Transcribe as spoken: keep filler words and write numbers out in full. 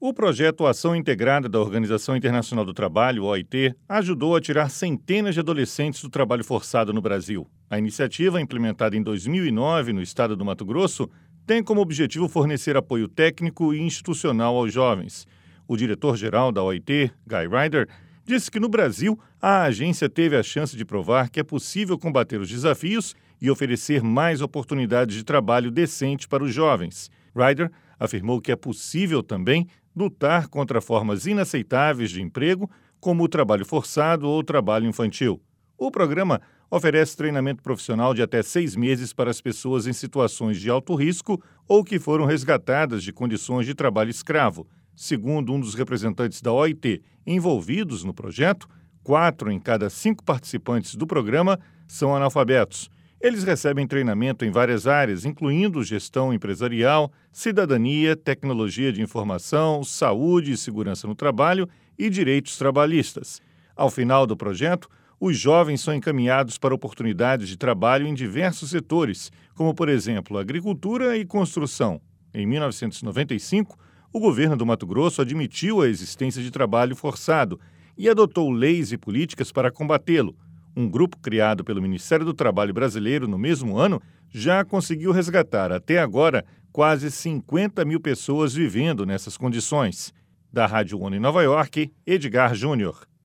O projeto Ação Integrada da Organização Internacional do Trabalho, O I T, ajudou a tirar centenas de adolescentes do trabalho forçado no Brasil. A iniciativa, implementada em dois mil e nove no estado do Mato Grosso, tem como objetivo fornecer apoio técnico e institucional aos jovens. O diretor-geral da O I T, Guy Ryder, disse que no Brasil a agência teve a chance de provar que é possível combater os desafios e oferecer mais oportunidades de trabalho decente para os jovens. Ryder afirmou que é possível também lutar contra formas inaceitáveis de emprego, como o trabalho forçado ou o trabalho infantil. O programa oferece treinamento profissional de até seis meses para as pessoas em situações de alto risco ou que foram resgatadas de condições de trabalho escravo. Segundo um dos representantes da O I T envolvidos no projeto, quatro em cada cinco participantes do programa são analfabetos. Eles recebem treinamento em várias áreas, incluindo gestão empresarial, cidadania, tecnologia de informação, saúde e segurança no trabalho e direitos trabalhistas. Ao final do projeto, os jovens são encaminhados para oportunidades de trabalho em diversos setores, como, por exemplo, agricultura e construção. Em mil novecentos e noventa e cinco, o governo do Mato Grosso admitiu a existência de trabalho forçado e adotou leis e políticas para combatê-lo. Um grupo criado pelo Ministério do Trabalho brasileiro no mesmo ano já conseguiu resgatar, até agora, quase cinquenta mil pessoas vivendo nessas condições. Da Rádio ONU em Nova York, Edgar Júnior.